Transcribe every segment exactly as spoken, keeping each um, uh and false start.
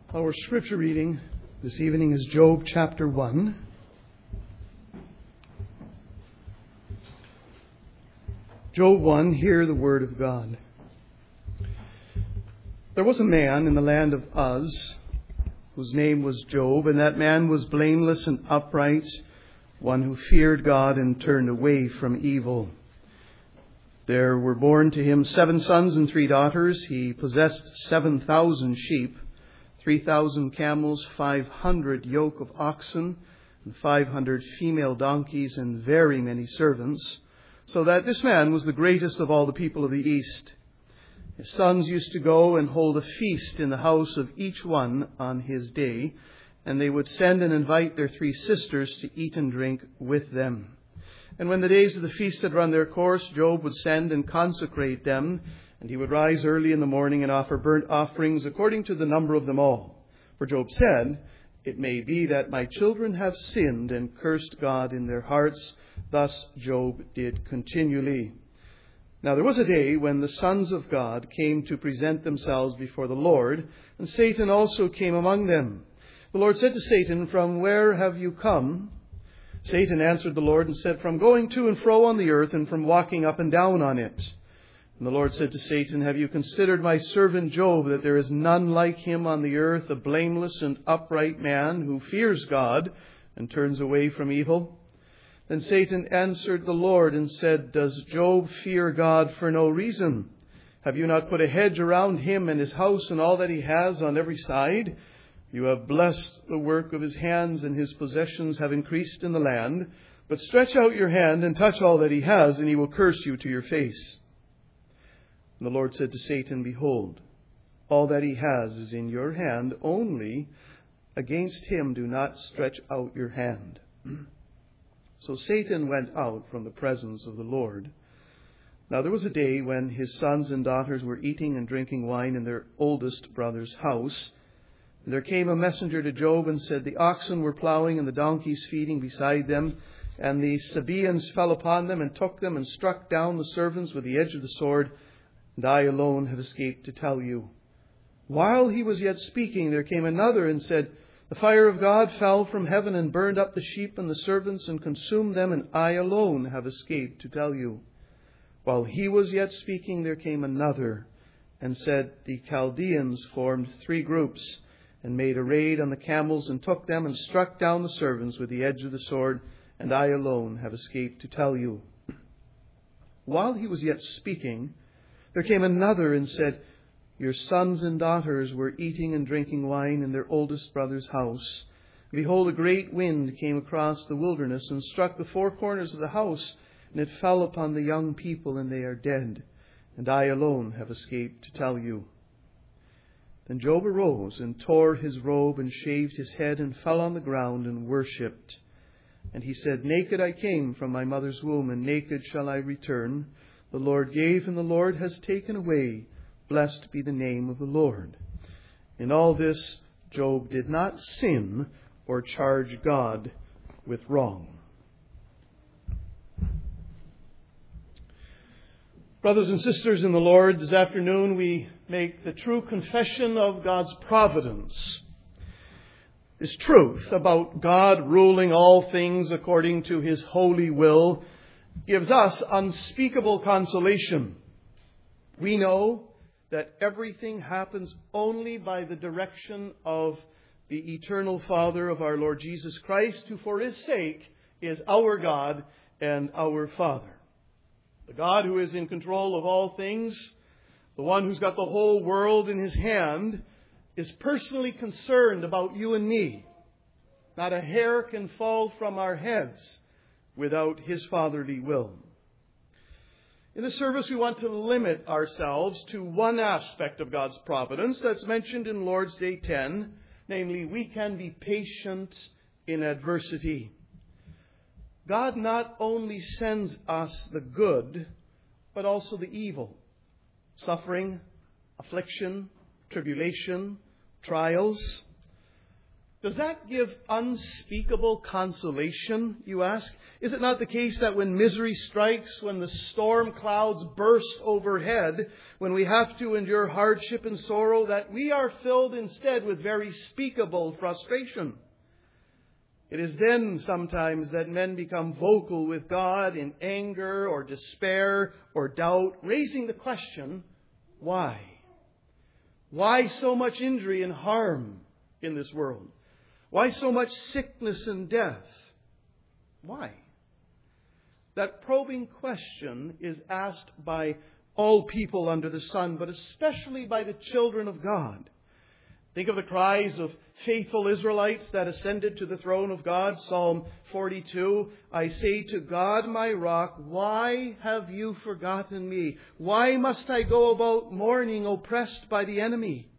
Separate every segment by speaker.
Speaker 1: Our scripture reading this evening is Job chapter one. Job one, hear the word of God. There was a man in the land of Uz, whose name was Job, and that man was blameless and upright, one who feared God and turned away from evil. There were born to him seven sons and three daughters. He possessed seven thousand sheep, three thousand camels, five hundred yoke of oxen, and five hundred female donkeys, and very many servants, so that this man was the greatest of all the people of the East. His sons used to go and hold a feast in the house of each one on his day, and they would send and invite their three sisters to eat and drink with them. And when the days of the feast had run their course, Job would send and consecrate them, and he would rise early in the morning and offer burnt offerings according to the number of them all. For Job said, "It may be that my children have sinned and cursed God in their hearts." Thus Job did continually. Now there was a day when the sons of God came to present themselves before the Lord, and Satan also came among them. The Lord said to Satan, "From where have you come?" Satan answered the Lord and said, "From going to and fro on the earth, and from walking up and down on it." And the Lord said to Satan, "Have you considered my servant Job, that there is none like him on the earth, a blameless and upright man who fears God and turns away from evil?" Then Satan answered the Lord and said, "Does Job fear God for no reason? Have you not put a hedge around him and his house and all that he has on every side? You have blessed the work of his hands, and his possessions have increased in the land. But stretch out your hand and touch all that he has, and he will curse you to your face." And the Lord said to Satan, "Behold, all that he has is in your hand, only against him do not stretch out your hand." So Satan went out from the presence of the Lord. Now there was a day when his sons and daughters were eating and drinking wine in their oldest brother's house. And there came a messenger to Job and said, "The oxen were plowing and the donkeys feeding beside them, and the Sabaeans fell upon them and took them and struck down the servants with the edge of the sword, and I alone have escaped to tell you." While he was yet speaking, there came another and said, "The fire of God fell from heaven and burned up the sheep and the servants and consumed them, and I alone have escaped to tell you." While he was yet speaking, there came another and said, "The Chaldeans formed three groups and made a raid on the camels and took them and struck down the servants with the edge of the sword, and I alone have escaped to tell you." While he was yet speaking, there came another and said, "Your sons and daughters were eating and drinking wine in their oldest brother's house. Behold, a great wind came across the wilderness and struck the four corners of the house, and it fell upon the young people, and they are dead. And I alone have escaped to tell you." Then Job arose and tore his robe and shaved his head and fell on the ground and worshipped. And he said, "Naked I came from my mother's womb, and naked shall I return. The Lord gave, and the Lord has taken away. Blessed be the name of the Lord." In all this, Job did not sin or charge God with wrong. Brothers and sisters in the Lord, this afternoon we make the true confession of God's providence. This truth about God ruling all things according to his holy will gives us unspeakable consolation. We know that everything happens only by the direction of the eternal Father of our Lord Jesus Christ, who for his sake is our God and our Father. The God who is in control of all things, the one who's got the whole world in his hand, is personally concerned about you and me. Not a hair can fall from our heads without his fatherly will. In the service, we want to limit ourselves to one aspect of God's providence that's mentioned in Lord's Day ten, namely, we can be patient in adversity. God not only sends us the good, but also the evil. Suffering, affliction, tribulation, trials. Does that give unspeakable consolation, you ask? Is it not the case that when misery strikes, when the storm clouds burst overhead, when we have to endure hardship and sorrow, that we are filled instead with very speakable frustration? It is then sometimes that men become vocal with God in anger or despair or doubt, raising the question, why? Why so much injury and harm in this world? Why so much sickness and death? Why? That probing question is asked by all people under the sun, but especially by the children of God. Think of the cries of faithful Israelites that ascended to the throne of God. Psalm forty-two, I say to God, my rock, why have you forgotten me? Why must I go about mourning, oppressed by the enemy?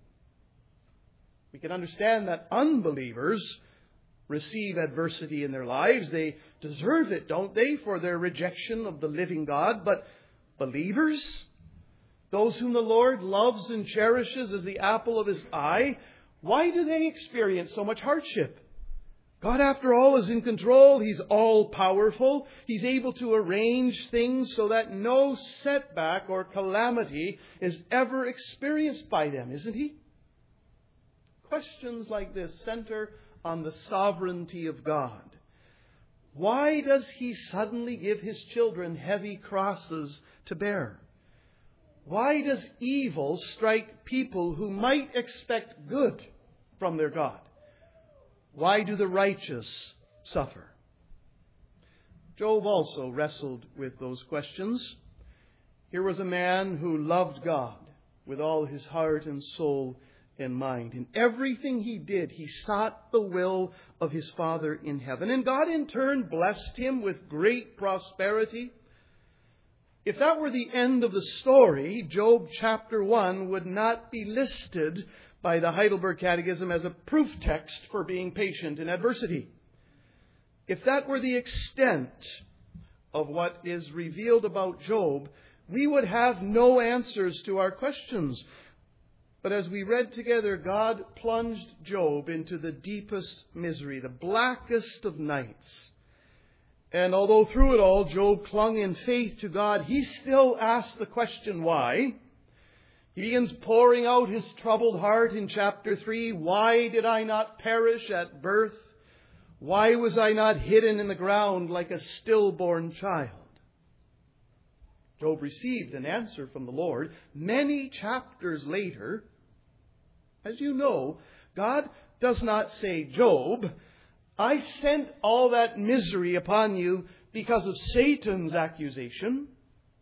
Speaker 1: We can understand that unbelievers receive adversity in their lives. They deserve it, don't they, for their rejection of the living God. But believers, those whom the Lord loves and cherishes as the apple of His eye, why do they experience so much hardship? God, after all, is in control. He's all-powerful. He's able to arrange things so that no setback or calamity is ever experienced by them, isn't He? Questions like this center on the sovereignty of God. Why does He suddenly give His children heavy crosses to bear? Why does evil strike people who might expect good from their God? Why do the righteous suffer? Job also wrestled with those questions. Here was a man who loved God with all his heart and soul and mind. In everything he did, he sought the will of his Father in heaven. And God in turn blessed him with great prosperity. If that were the end of the story, Job chapter one would not be listed by the Heidelberg Catechism as a proof text for being patient in adversity. If that were the extent of what is revealed about Job, we would have no answers to our questions. But as we read together, God plunged Job into the deepest misery, the blackest of nights. And although through it all Job clung in faith to God, he still asked the question, why? He begins pouring out his troubled heart in chapter three. Why did I not perish at birth? Why was I not hidden in the ground like a stillborn child? Job received an answer from the Lord many chapters later. As you know, God does not say, Job, I sent all that misery upon you because of Satan's accusation.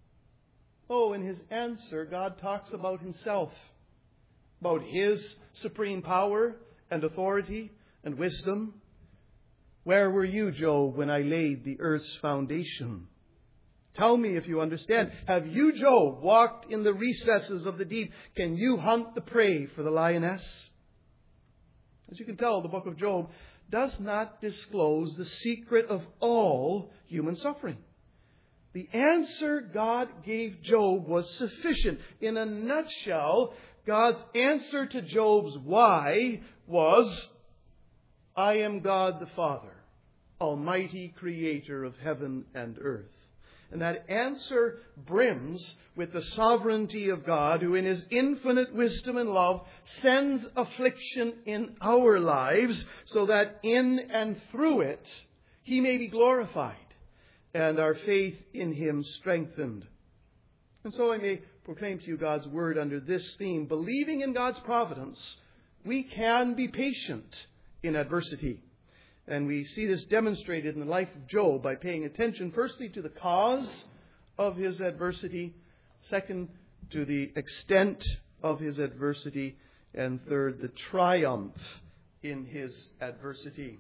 Speaker 1: Oh, in His answer, God talks about Himself, about His supreme power and authority and wisdom. Where were you, Job, when I laid the earth's foundation? Tell me if you understand. Have you, Job, walked in the recesses of the deep? Can you hunt the prey for the lioness? As you can tell, the book of Job does not disclose the secret of all human suffering. The answer God gave Job was sufficient. In a nutshell, God's answer to Job's why was, I am God the Father, Almighty Creator of heaven and earth. And that answer brims with the sovereignty of God, who in His infinite wisdom and love sends affliction in our lives so that in and through it He may be glorified and our faith in Him strengthened. And so I may proclaim to you God's word under this theme. Believing in God's providence, we can be patient in adversity. And we see this demonstrated in the life of Job by paying attention, firstly, to the cause of his adversity, second, to the extent of his adversity, and third, the triumph in his adversity.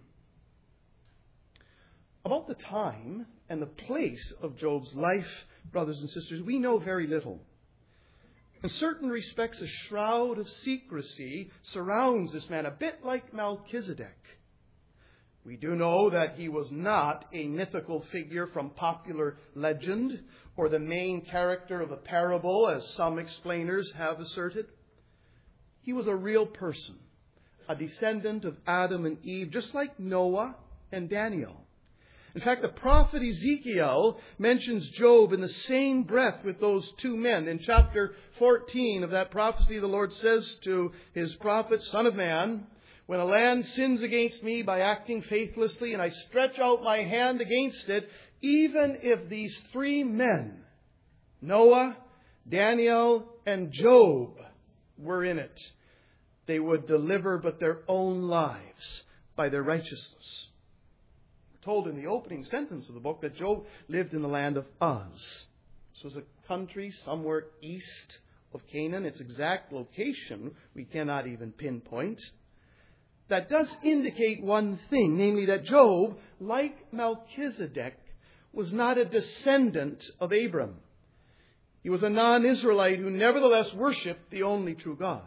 Speaker 1: About the time and the place of Job's life, brothers and sisters, we know very little. In certain respects, a shroud of secrecy surrounds this man, a bit like Melchizedek. We do know that he was not a mythical figure from popular legend or the main character of a parable, as some explainers have asserted. He was a real person, a descendant of Adam and Eve, just like Noah and Daniel. In fact, the prophet Ezekiel mentions Job in the same breath with those two men. In chapter fourteen of that prophecy, the Lord says to his prophet, "Son of man, when a land sins against me by acting faithlessly, and I stretch out my hand against it, even if these three men, Noah, Daniel, and Job, were in it, they would deliver but their own lives by their righteousness." We're told in the opening sentence of the book that Job lived in the land of Uz. This was a country somewhere east of Canaan. Its exact location we cannot even pinpoint. That does indicate one thing, namely that Job, like Melchizedek, was not a descendant of Abram. He was a non-Israelite who nevertheless worshipped the only true God.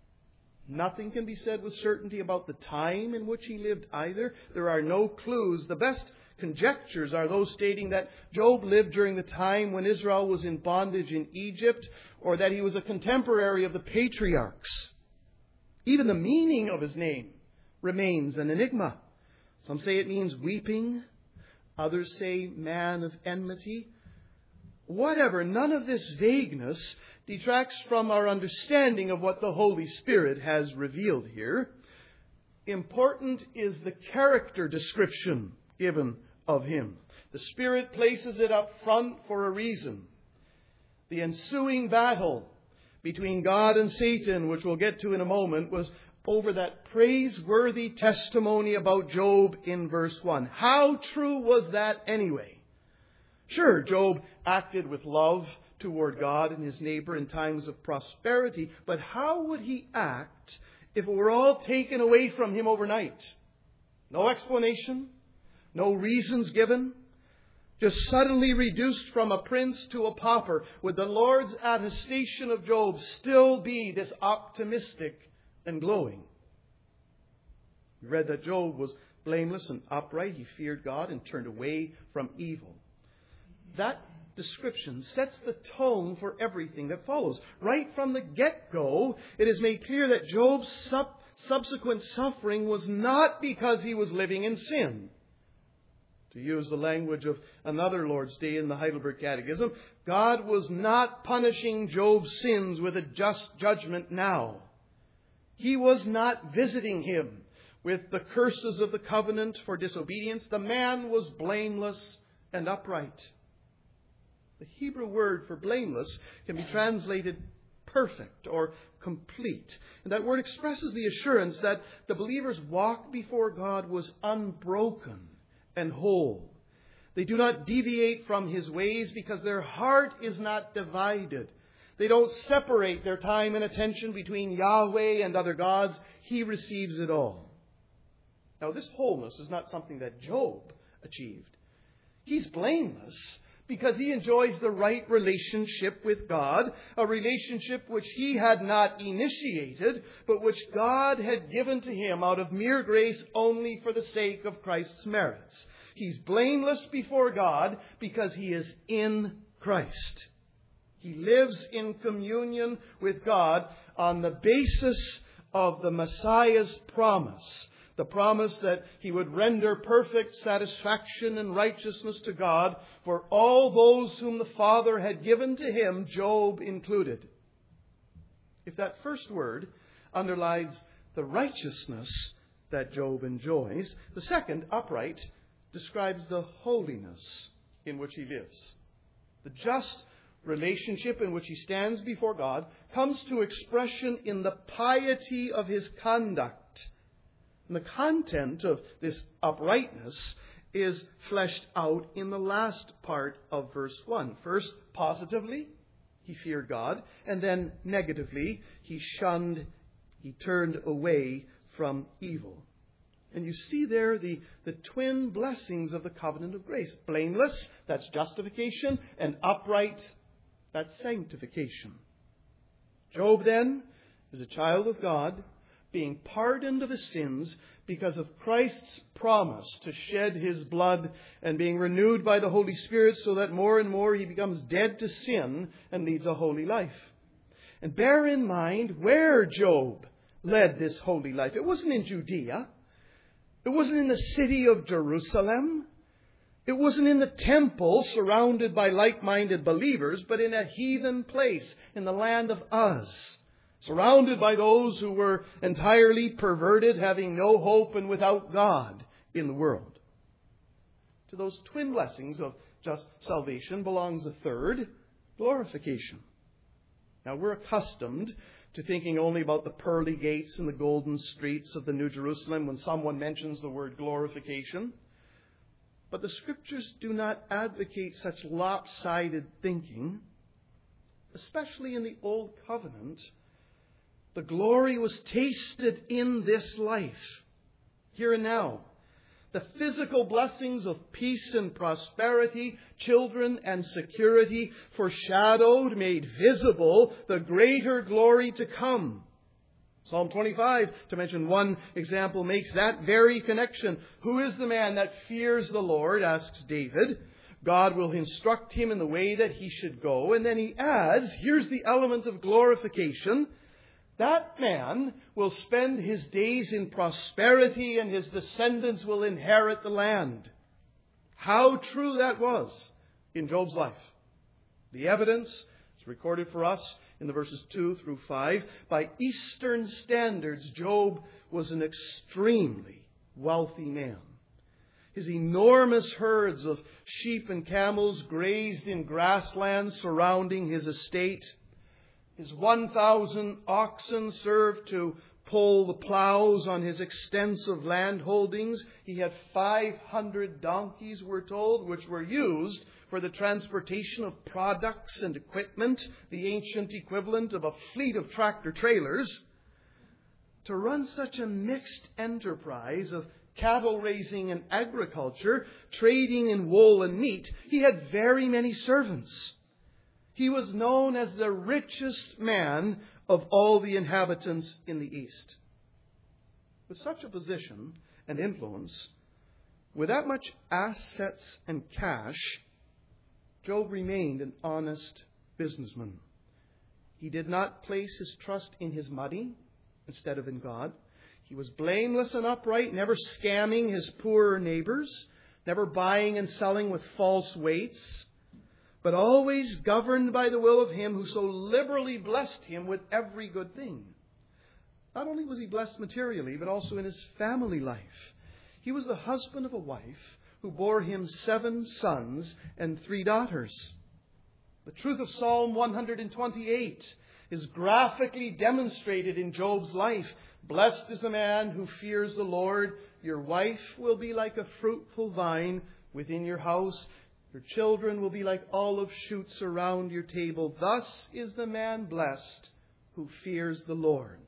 Speaker 1: Nothing can be said with certainty about the time in which he lived either. There are no clues. The best conjectures are those stating that Job lived during the time when Israel was in bondage in Egypt, or that he was a contemporary of the patriarchs. Even the meaning of his name remains an enigma. Some say it means weeping. Others say man of enmity. Whatever, none of this vagueness detracts from our understanding of what the Holy Spirit has revealed here. Important is the character description given of him. The Spirit places it up front for a reason. The ensuing battle between God and Satan, which we'll get to in a moment, was over that praiseworthy testimony about Job in verse one. How true was that anyway? Sure, Job acted with love toward God and his neighbor in times of prosperity, but how would he act if it were all taken away from him overnight? No explanation, no reasons given, just suddenly reduced from a prince to a pauper. Would the Lord's attestation of Job still be this optimistic and glowing? We read that Job was blameless and upright. He feared God and turned away from evil. That description sets the tone for everything that follows. Right from the get-go, it is made clear that Job's sub- subsequent suffering was not because he was living in sin. To use the language of another Lord's Day in the Heidelberg Catechism, God was not punishing Job's sins with a just judgment now. He was not visiting him with the curses of the covenant for disobedience. The man was blameless and upright. The Hebrew word for blameless can be translated perfect or complete. And that word expresses the assurance that the believer's walk before God was unbroken and whole. They do not deviate from his ways because their heart is not divided. They don't separate their time and attention between Yahweh and other gods. He receives it all. Now, this wholeness is not something that Job achieved. He's blameless because he enjoys the right relationship with God, a relationship which he had not initiated, but which God had given to him out of mere grace only for the sake of Christ's merits. He's blameless before God because he is in Christ. He lives in communion with God on the basis of the Messiah's promise. The promise that he would render perfect satisfaction and righteousness to God for all those whom the Father had given to him, Job included. If that first word underlies the righteousness that Job enjoys, the second, upright, describes the holiness in which he lives. The just relationship in which he stands before God comes to expression in the piety of his conduct. And the content of this uprightness is fleshed out in the last part of verse one. First, positively, he feared God. And then, negatively, he shunned, he turned away from evil. And you see there the, the twin blessings of the covenant of grace. Blameless, that's justification. And upright, that's sanctification. Job, then, is a child of God, being pardoned of his sins because of Christ's promise to shed his blood and being renewed by the Holy Spirit so that more and more he becomes dead to sin and leads a holy life. And bear in mind where Job led this holy life. It wasn't in Judea. It wasn't in the city of Jerusalem. It wasn't in the temple surrounded by like-minded believers, but in a heathen place in the land of Uz, surrounded by those who were entirely perverted, having no hope and without God in the world. To those twin blessings of just salvation belongs a third, glorification. Now, we're accustomed to thinking only about the pearly gates and the golden streets of the New Jerusalem when someone mentions the word glorification. But the Scriptures do not advocate such lopsided thinking. Especially in the Old Covenant, the glory was tasted in this life, here and now. The physical blessings of peace and prosperity, children and security, foreshadowed, made visible, the greater glory to come. Psalm twenty-five, to mention one example, makes that very connection. Who is the man that fears the Lord, asks David. God will instruct him in the way that he should go. And then he adds, here's the element of glorification. That man will spend his days in prosperity and his descendants will inherit the land. How true that was in Job's life. The evidence is recorded for us in the verses two through five. By Eastern standards, Job was an extremely wealthy man. His enormous herds of sheep and camels grazed in grasslands surrounding his estate. His one thousand oxen served to pull the plows on his extensive land holdings. He had five hundred donkeys, we're told, which were used for the transportation of products and equipment, the ancient equivalent of a fleet of tractor trailers. To run such a mixed enterprise of cattle raising and agriculture, trading in wool and meat, he had very many servants. He was known as the richest man of all the inhabitants in the East. With such a position and influence, with that much assets and cash, Job remained an honest businessman. He did not place his trust in his money instead of in God. He was blameless and upright, never scamming his poorer neighbors, never buying and selling with false weights, but always governed by the will of Him who so liberally blessed him with every good thing. Not only was he blessed materially, but also in his family life. He was the husband of a wife who bore him seven sons and three daughters. The truth of Psalm one twenty-eight is graphically demonstrated in Job's life. Blessed is the man who fears the Lord. Your wife will be like a fruitful vine within your house. Your children will be like olive shoots around your table. Thus is the man blessed who fears the Lord.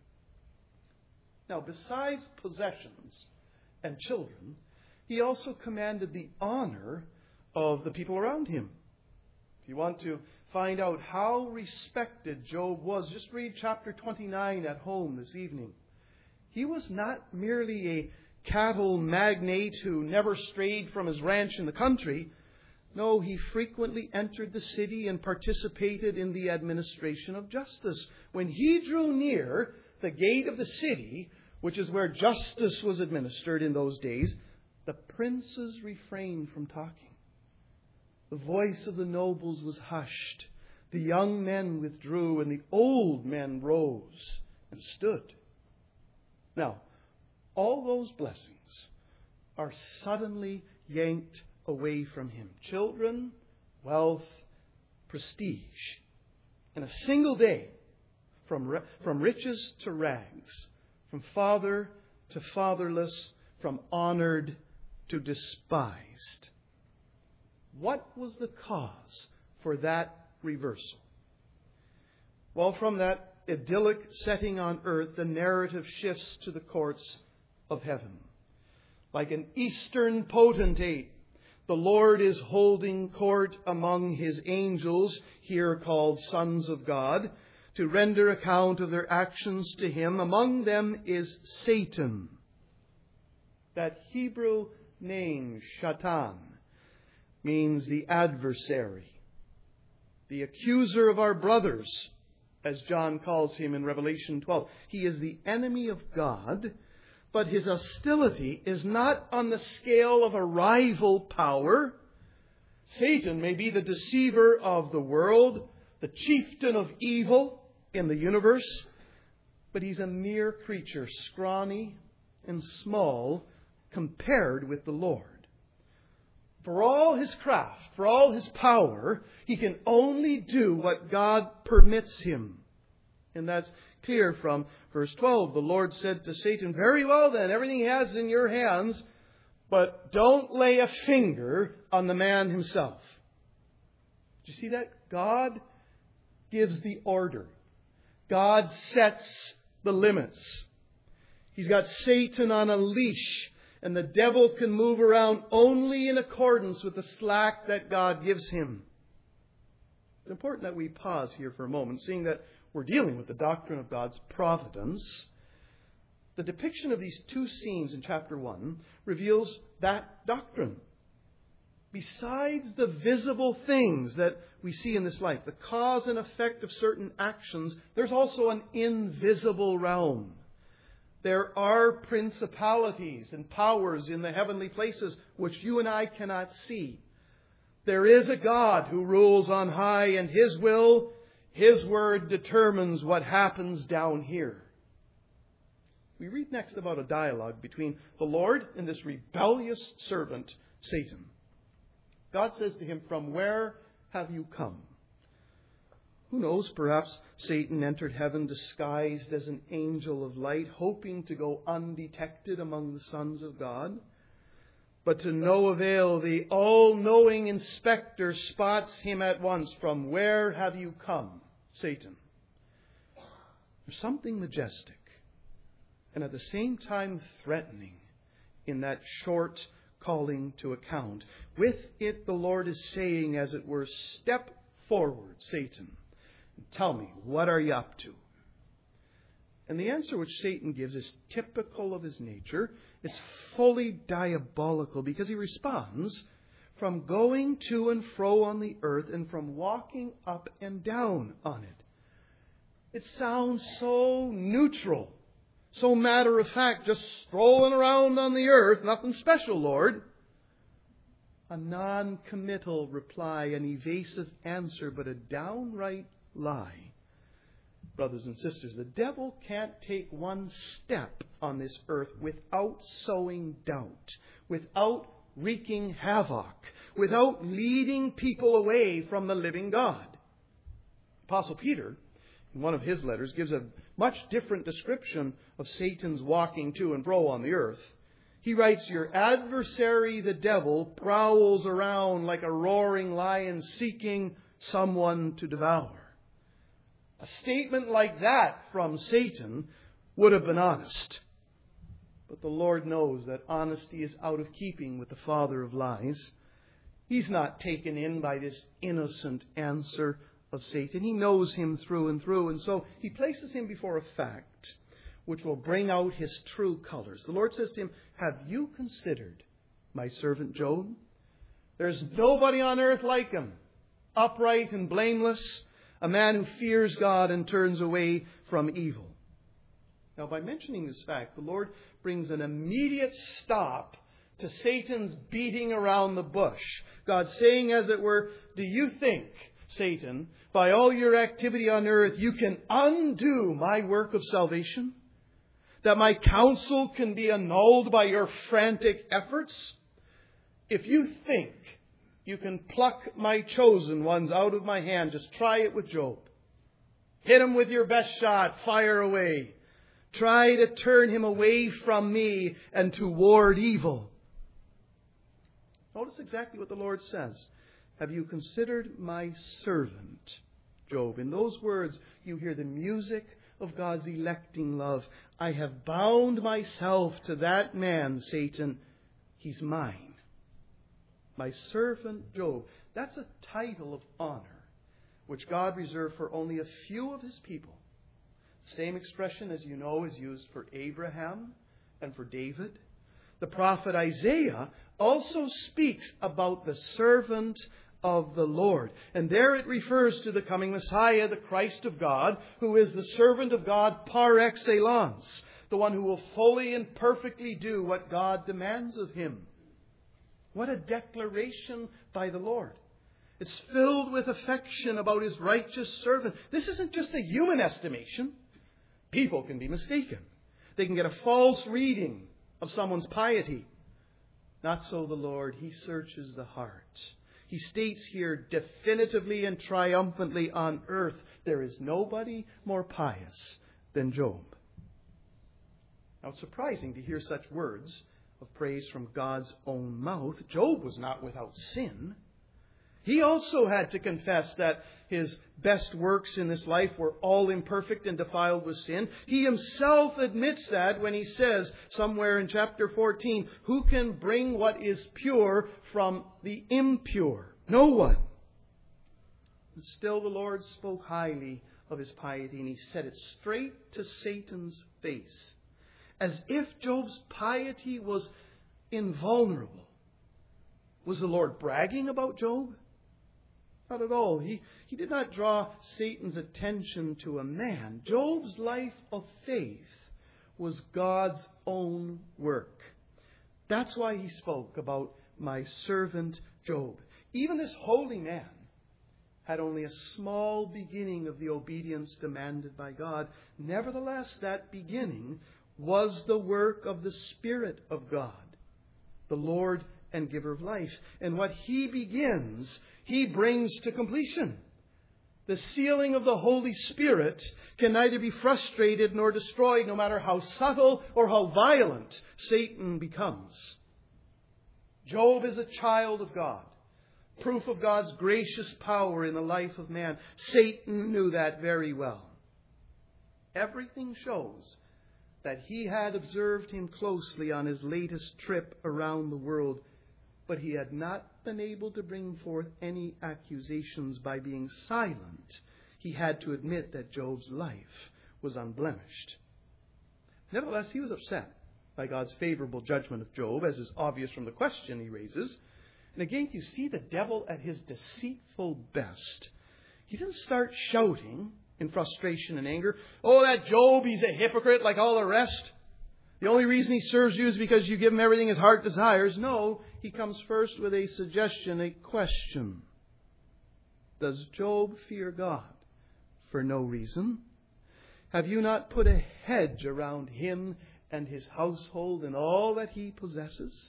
Speaker 1: Now, besides possessions and children, he also commanded the honor of the people around him. If you want to find out how respected Job was, just read chapter twenty-nine at home this evening. He was not merely a cattle magnate who never strayed from his ranch in the country. No, he frequently entered the city and participated in the administration of justice. When he drew near the gate of the city, which is where justice was administered in those days, the princes refrained from talking. The voice of the nobles was hushed. The young men withdrew, and the old men rose and stood. Now, all those blessings are suddenly yanked away from him. Children, wealth, prestige. In a single day, from, from riches to rags, from father to fatherless, from honored to despised. What was the cause for that reversal? Well, from that idyllic setting on earth, the narrative shifts to the courts of heaven. Like an eastern potentate, the Lord is holding court among His angels, here called sons of God, to render account of their actions to Him. Among them is Satan. That Hebrew name, Shatan, means the adversary, the accuser of our brothers, as John calls him in Revelation twelve. He is the enemy of God, but his hostility is not on the scale of a rival power. Satan may be the deceiver of the world, the chieftain of evil in the universe, but he's a mere creature, scrawny and small, compared with the Lord. For all his craft, for all his power, he can only do what God permits him. And that's clear from verse twelve. The Lord said to Satan, "Very well then, everything he has is in your hands, but don't lay a finger on the man himself." Do you see that? God gives the order. God sets the limits. He's got Satan on a leash, and the devil can move around only in accordance with the slack that God gives him. It's important that we pause here for a moment, seeing that we're dealing with the doctrine of God's providence. The depiction of these two scenes in chapter one reveals that doctrine. Besides the visible things that we see in this life, the cause and effect of certain actions, there's also an invisible realm. There are principalities and powers in the heavenly places which you and I cannot see. There is a God who rules on high, and His will, His word determines what happens down here. We read next about a dialogue between the Lord and this rebellious servant, Satan. God says to him, "From where have you come?" Who knows, perhaps Satan entered heaven disguised as an angel of light, hoping to go undetected among the sons of God. But to no avail, the all-knowing inspector spots him at once. "From where have you come, Satan?" There's something majestic and at the same time threatening in that short calling to account. With it, the Lord is saying, as it were, "Step forward, Satan. Tell me, what are you up to?" And the answer which Satan gives is typical of his nature. It's fully diabolical because he responds from going to and fro on the earth and from walking up and down on it. It sounds so neutral, so matter of fact, just strolling around on the earth, nothing special, Lord. A non-committal reply, an evasive answer, but a downright lie. Brothers and sisters, the devil can't take one step on this earth without sowing doubt, without wreaking havoc, without leading people away from the living God. Apostle Peter, in one of his letters, gives a much different description of Satan's walking to and fro on the earth. He writes, "Your adversary, the devil, prowls around like a roaring lion seeking someone to devour." A statement like that from Satan would have been honest. But the Lord knows that honesty is out of keeping with the father of lies. He's not taken in by this innocent answer of Satan. He knows him through and through, and so he places him before a fact which will bring out his true colors. The Lord says to him, "Have you considered my servant Job? There's nobody on earth like him, upright and blameless, a man who fears God and turns away from evil." Now, by mentioning this fact, the Lord brings an immediate stop to Satan's beating around the bush. God saying, as it were, "Do you think, Satan, by all your activity on earth, you can undo my work of salvation? That my counsel can be annulled by your frantic efforts? If you think you can pluck my chosen ones out of my hand, just try it with Job. Hit him with your best shot, fire away. Try to turn him away from me and toward evil." Notice exactly what the Lord says. "Have you considered my servant, Job?" In those words, you hear the music of God's electing love. "I have bound myself to that man, Satan. He's mine. My servant Job." That's a title of honor which God reserved for only a few of His people. The same expression, as you know, is used for Abraham and for David. The prophet Isaiah also speaks about the servant of the Lord. And there it refers to the coming Messiah, the Christ of God, who is the servant of God par excellence, the one who will fully and perfectly do what God demands of him. What a declaration by the Lord. It's filled with affection about his righteous servant. This isn't just a human estimation. People can be mistaken. They can get a false reading of someone's piety. Not so the Lord. He searches the heart. He states here definitively and triumphantly on earth, there is nobody more pious than Job. Now it's surprising to hear such words of praise from God's own mouth. Job was not without sin. He also had to confess that his best works in this life were all imperfect and defiled with sin. He himself admits that when he says somewhere in chapter fourteen, who can bring what is pure from the impure? No one. And still the Lord spoke highly of his piety, and he said it straight to Satan's face, as if Job's piety was invulnerable. Was the Lord bragging about Job? Not at all. He, he did not draw Satan's attention to a man. Job's life of faith was God's own work. That's why he spoke about my servant Job. Even this holy man had only a small beginning of the obedience demanded by God. Nevertheless, that beginning was the work of the Spirit of God, the Lord and giver of life. And what he begins, he brings to completion. The sealing of the Holy Spirit can neither be frustrated nor destroyed, no matter how subtle or how violent Satan becomes. Job is a child of God, proof of God's gracious power in the life of man. Satan knew that very well. Everything shows that he had observed him closely on his latest trip around the world, but he had not been able to bring forth any accusations by being silent. He had to admit that Job's life was unblemished. Nevertheless, he was upset by God's favorable judgment of Job, as is obvious from the question he raises. And again, you see the devil at his deceitful best. He didn't start shouting in frustration and anger, "Oh, that Job, he's a hypocrite like all the rest. The only reason he serves you is because you give him everything his heart desires." No, he comes first with a suggestion, a question. Does Job fear God for no reason? Have you not put a hedge around him and his household and all that he possesses?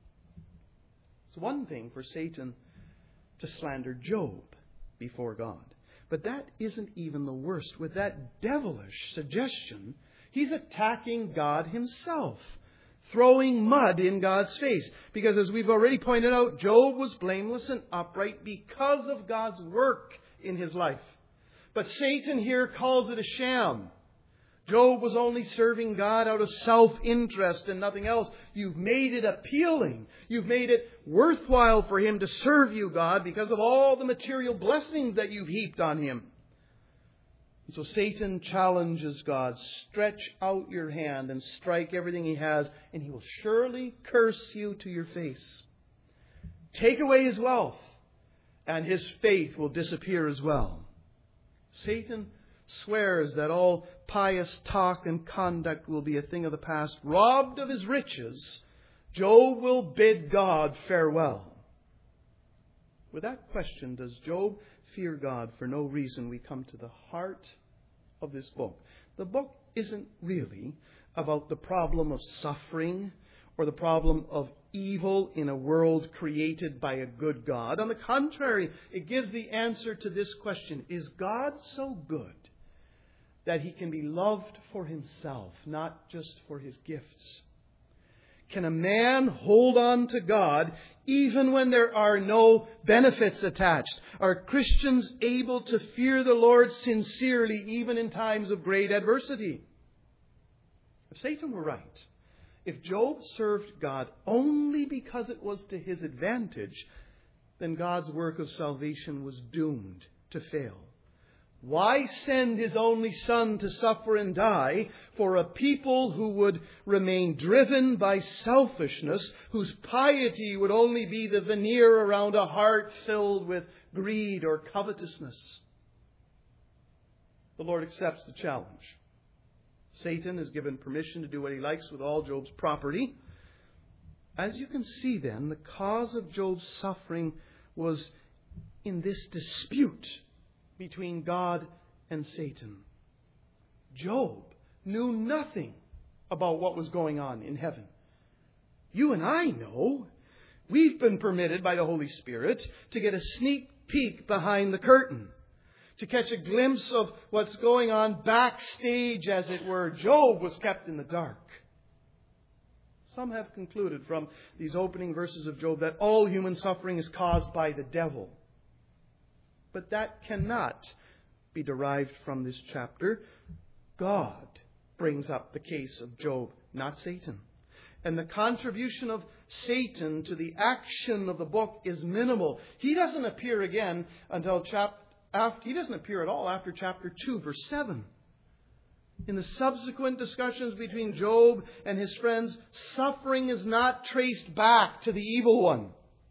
Speaker 1: It's one thing for Satan to slander Job before God. But that isn't even the worst. With that devilish suggestion, he's attacking God himself, throwing mud in God's face. Because as we've already pointed out, Job was blameless and upright because of God's work in his life. But Satan here calls it a sham. Job was only serving God out of self-interest and nothing else. You've made it appealing. You've made it worthwhile for him to serve you, God, because of all the material blessings that you've heaped on him. And so Satan challenges God. Stretch out your hand and strike everything he has, and he will surely curse you to your face. Take away his wealth, and his faith will disappear as well. Satan swears that all pious talk and conduct will be a thing of the past. Robbed of his riches, Job will bid God farewell. With that question, does Job fear God for no reason, we come to the heart of this book. The book isn't really about the problem of suffering or the problem of evil in a world created by a good God. On the contrary, it gives the answer to this question: is God so good that he can be loved for himself, not just for his gifts? Can a man hold on to God even when there are no benefits attached? Are Christians able to fear the Lord sincerely even in times of great adversity? If Satan were right, if Job served God only because it was to his advantage, then God's work of salvation was doomed to fail. Why send His only Son to suffer and die for a people who would remain driven by selfishness, whose piety would only be the veneer around a heart filled with greed or covetousness? The Lord accepts the challenge. Satan is given permission to do what he likes with all Job's property. As you can see then, the cause of Job's suffering was in this dispute between God and Satan. Job knew nothing about what was going on in heaven. You and I know. We've been permitted by the Holy Spirit to get a sneak peek behind the curtain, to catch a glimpse of what's going on backstage, as it were. Job was kept in the dark. Some have concluded from these opening verses of Job that all human suffering is caused by the devil. But that cannot be derived from this chapter. God brings up the case of Job, not Satan. And the contribution of Satan to the action of the book is minimal. He doesn't appear again until chapter after, he doesn't appear at all after chapter two, verse seven. In the subsequent discussions between Job and his friends, suffering is not traced back to the evil one.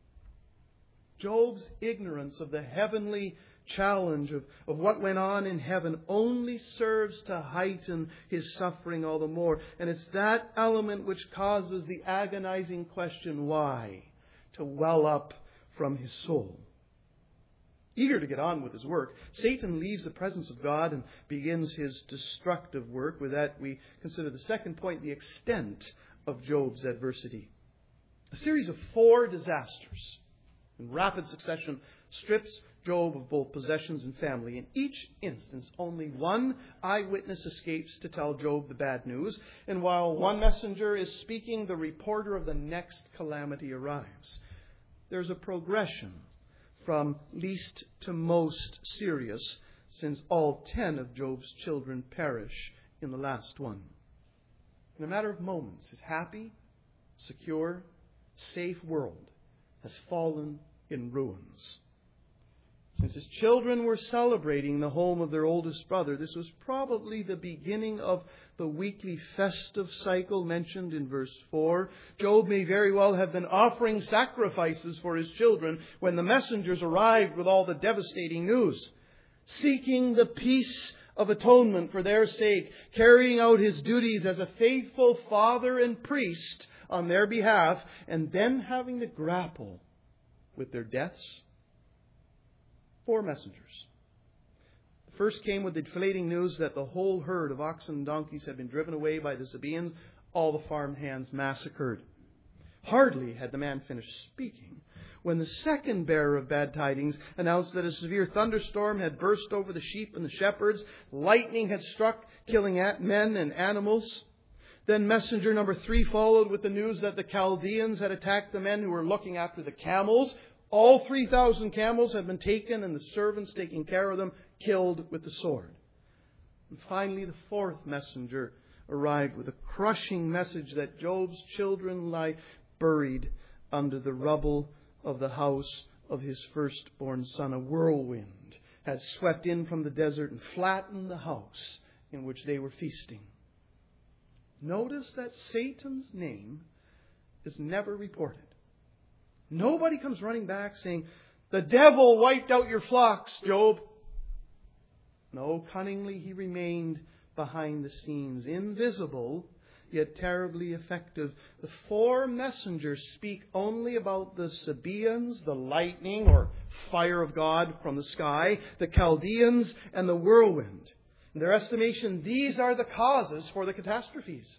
Speaker 1: Job's ignorance of the heavenly challenge of, of what went on in heaven only serves to heighten his suffering all the more. And it's that element which causes the agonizing question, why, to well up from his soul. Eager to get on with his work, Satan leaves the presence of God and begins his destructive work. With that, we consider the second point, the extent of Job's adversity. A series of four disasters in rapid succession strips Job of both possessions and family. In each instance, only one eyewitness escapes to tell Job the bad news. And while one messenger is speaking, the reporter of the next calamity arrives. There's a progression from least to most serious, since all ten of Job's children perish in the last one. In a matter of moments, his happy, secure, safe world has fallen in ruins. Since his children were celebrating the home of their oldest brother, this was probably the beginning of the weekly festive cycle mentioned in verse four. Job may very well have been offering sacrifices for his children when the messengers arrived with all the devastating news, seeking the peace of atonement for their sake, carrying out his duties as a faithful father and priest on their behalf, and then having to grapple with their deaths. Four messengers. The first came with the deflating news that the whole herd of oxen and donkeys had been driven away by the Sabaeans, all the farm hands massacred. Hardly had the man finished speaking when the second bearer of bad tidings announced that a severe thunderstorm had burst over the sheep and the shepherds. Lightning had struck, killing men and animals. Then messenger number three followed with the news that the Chaldeans had attacked the men who were looking after the camels. All three thousand camels had been taken, and the servants taking care of them killed with the sword. And finally, the fourth messenger arrived with a crushing message that Job's children lie buried under the rubble of the house of his firstborn son. A whirlwind had swept in from the desert and flattened the house in which they were feasting. Notice that Satan's name is never reported. Nobody comes running back saying, "The devil wiped out your flocks, Job." No, cunningly he remained behind the scenes, invisible, yet terribly effective. The four messengers speak only about the Sabaeans, the lightning or fire of God from the sky, the Chaldeans, and the whirlwind. In their estimation, these are the causes for the catastrophes.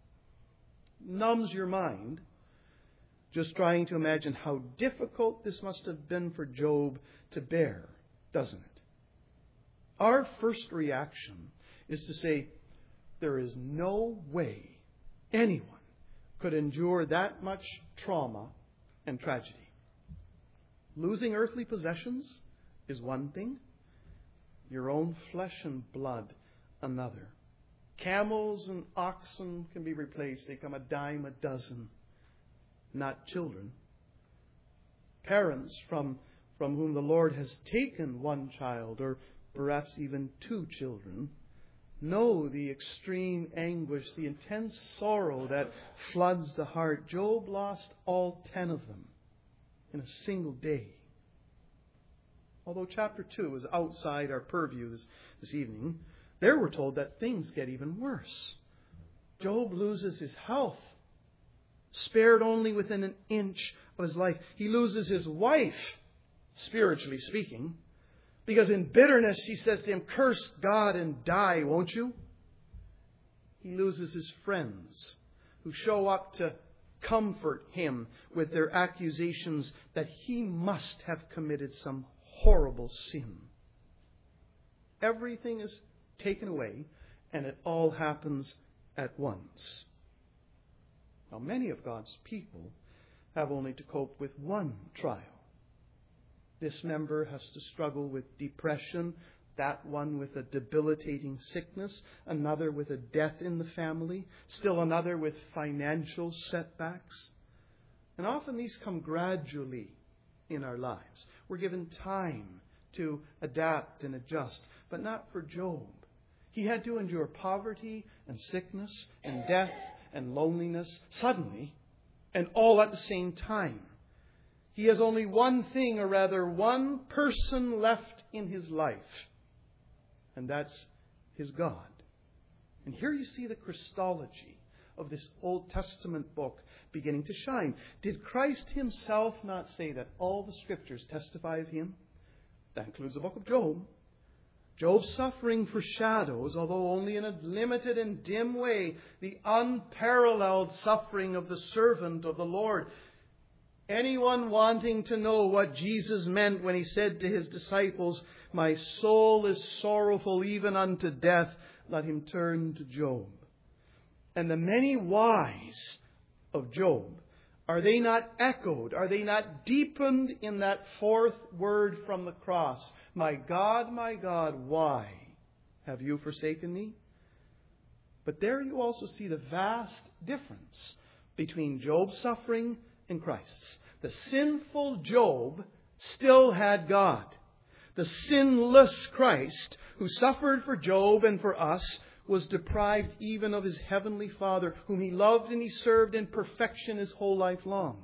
Speaker 1: Numbs your mind just trying to imagine how difficult this must have been for Job to bear, doesn't it? Our first reaction is to say, there is no way anyone could endure that much trauma and tragedy. Losing earthly possessions is one thing, your own flesh and blood another. Camels and oxen can be replaced. They come a dime a dozen. Not children. Parents from, from whom the Lord has taken one child or perhaps even two children, know the extreme anguish, the intense sorrow that floods the heart. Job lost all ten of them in a single day. Although chapter two is outside our purview this, this evening, there we're told that things get even worse. Job loses his health, spared only within an inch of his life. He loses his wife, spiritually speaking, because in bitterness she says to him, "Curse God and die, won't you?" He loses his friends who show up to comfort him with their accusations that he must have committed some horrible sin. Everything is taken away, and it all happens at once. Now, many of God's people have only to cope with one trial. This member has to struggle with depression, that one with a debilitating sickness, another with a death in the family, still another with financial setbacks. And often these come gradually in our lives. We're given time to adapt and adjust, but not for Job. He had to endure poverty and sickness and death and loneliness suddenly and all at the same time. He has only one thing, or rather one person left in his life, and that's his God. And here you see the Christology of this Old Testament book beginning to shine. Did Christ himself not say that all the Scriptures testify of him? That includes the book of Job. Job's suffering foreshadows, although only in a limited and dim way, the unparalleled suffering of the servant of the Lord. Anyone wanting to know what Jesus meant when he said to his disciples, "My soul is sorrowful even unto death," let him turn to Job. And the many whys of Job, are they not echoed? Are they not deepened in that fourth word from the cross? "My God, my God, why have you forsaken me?" But there you also see the vast difference between Job's suffering and Christ's. The sinful Job still had God. The sinless Christ, who suffered for Job and for us, was deprived even of his heavenly Father, whom he loved and he served in perfection his whole life long.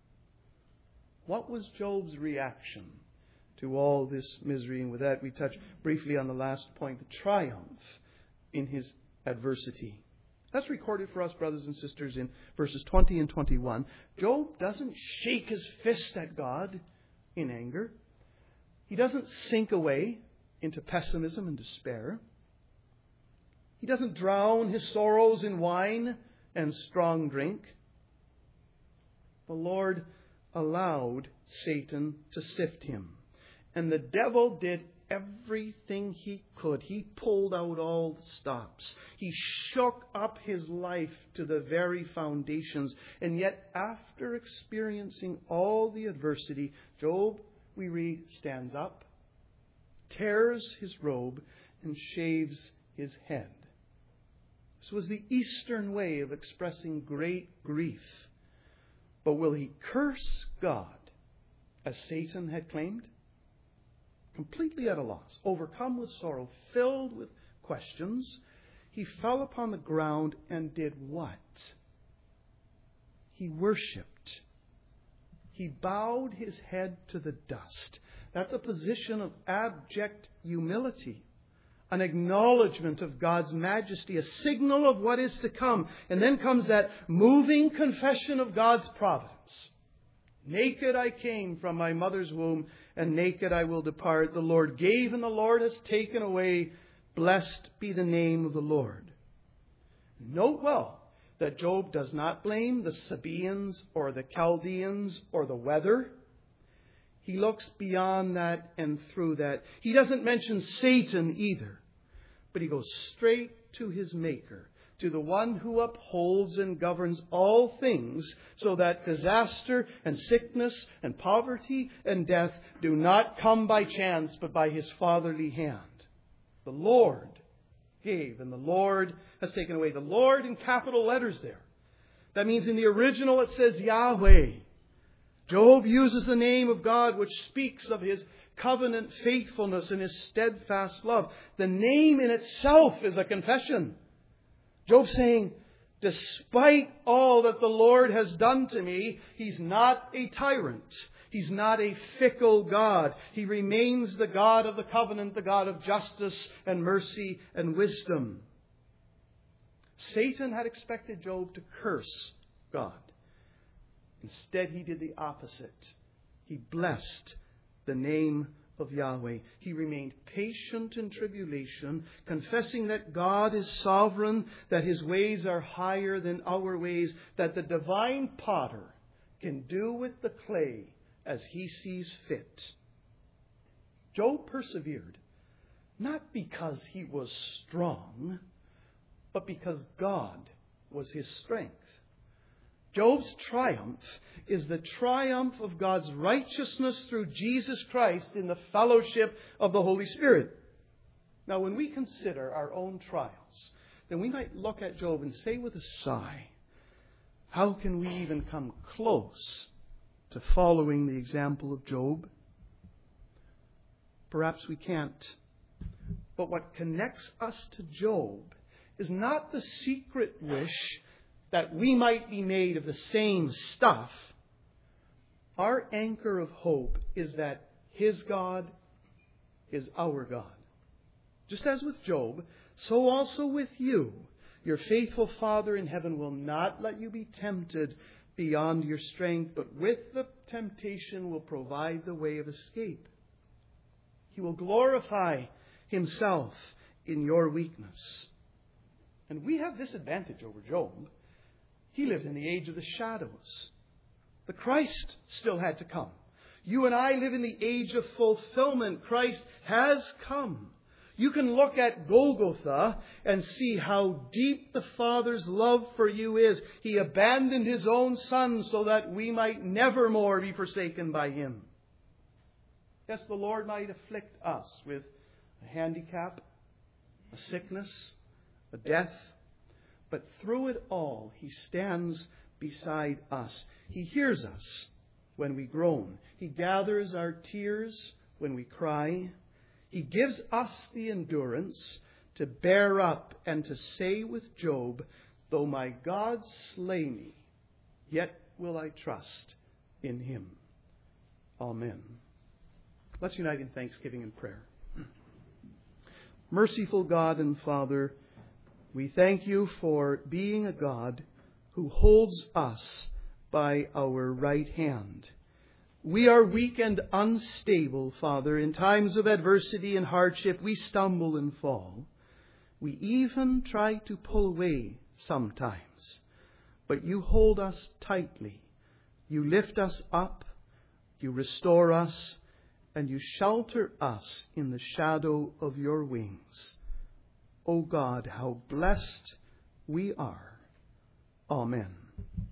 Speaker 1: What was Job's reaction to all this misery? And with that, we touch briefly on the last point, the triumph in his adversity. That's recorded for us, brothers and sisters, in verses twenty and twenty-one. Job doesn't shake his fist at God in anger. He doesn't sink away into pessimism and despair. He doesn't drown his sorrows in wine and strong drink. The Lord allowed Satan to sift him. And the devil did everything he could. He pulled out all the stops. He shook up his life to the very foundations. And yet, after experiencing all the adversity, Job, we read, stands up, tears his robe, and shaves his head. This was the Eastern way of expressing great grief. But will he curse God, as Satan had claimed? Completely at a loss, overcome with sorrow, filled with questions, he fell upon the ground and did what? He worshipped. He bowed his head to the dust. That's a position of abject humility. An acknowledgement of God's majesty, a signal of what is to come. And then comes that moving confession of God's providence. Naked I came from my mother's womb, and naked I will depart. The Lord gave, and the Lord has taken away. Blessed be the name of the Lord. Note well that Job does not blame the Sabaeans or the Chaldeans or the weather. He looks beyond that and through that. He doesn't mention Satan either, but he goes straight to his Maker, to the one who upholds and governs all things, so that disaster and sickness and poverty and death do not come by chance, but by his fatherly hand. The Lord gave, and the Lord has taken away. The Lord in capital letters there. That means in the original it says Yahweh. Job uses the name of God, which speaks of his covenant faithfulness and His steadfast love. The name in itself is a confession. Job's saying, despite all that the Lord has done to me, He's not a tyrant. He's not a fickle God. He remains the God of the covenant, the God of justice and mercy and wisdom. Satan had expected Job to curse God. Instead, he did the opposite. He blessed the name of Yahweh. He remained patient in tribulation, confessing that God is sovereign, that His ways are higher than our ways, that the divine potter can do with the clay as he sees fit. Job persevered, not because he was strong, but because God was his strength. Job's triumph is the triumph of God's righteousness through Jesus Christ in the fellowship of the Holy Spirit. Now, when we consider our own trials, then we might look at Job and say with a sigh, how can we even come close to following the example of Job? Perhaps we can't. But what connects us to Job is not the secret wish that we might be made of the same stuff. Our anchor of hope is that His God is our God. Just as with Job, so also with you. Your faithful Father in heaven will not let you be tempted beyond your strength, but with the temptation will provide the way of escape. He will glorify Himself in your weakness. And we have this advantage over Job. He lived in the age of the shadows. The Christ still had to come. You and I live in the age of fulfillment. Christ has come. You can look at Golgotha and see how deep the Father's love for you is. He abandoned His own Son so that we might never more be forsaken by Him. Yes, the Lord might afflict us with a handicap, a sickness, a death. But through it all, He stands beside us. He hears us when we groan. He gathers our tears when we cry. He gives us the endurance to bear up and to say with Job, though my God slay me, yet will I trust in Him. Amen. Let's unite in thanksgiving and prayer. Merciful God and Father, we thank You for being a God who holds us by our right hand. We are weak and unstable, Father. In times of adversity and hardship, we stumble and fall. We even try to pull away sometimes. But You hold us tightly. You lift us up. You restore us. And You shelter us in the shadow of Your wings. O God, how blessed we are. Amen.